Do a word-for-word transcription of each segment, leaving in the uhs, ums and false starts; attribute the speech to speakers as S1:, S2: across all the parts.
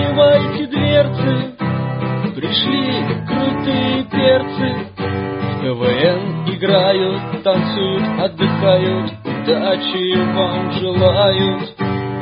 S1: Распахивайте дверцы, пришли крутые перцы. В КВН играют, танцуют, отдыхают, удачи вам желают.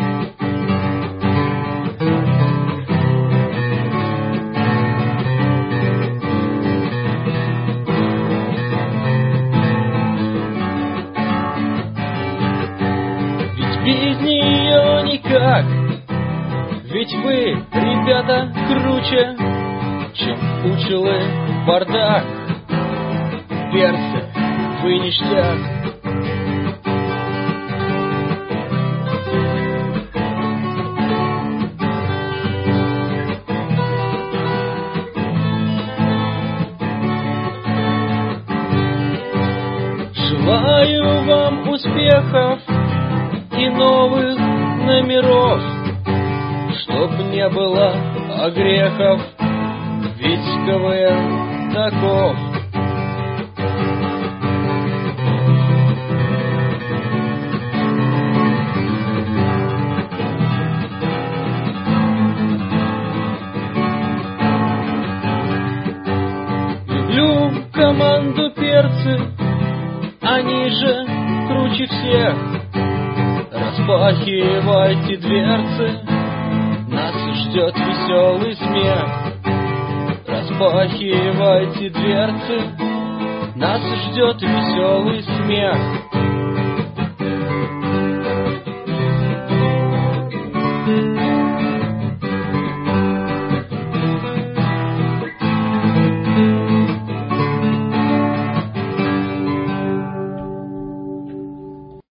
S1: Ведь без нее никак, ведь вы, ребята, круче, чем пчелы бардак. Перцы, вы ништяк. Желаю вам успехов и новых номеров, чтоб не было огрехов, ведь КВН таков. Люблю команду перцы, они же круче всех. Распахивайте дверцы, нас ждет веселый смех. Распахивайте дверцы, нас ждет веселый смех.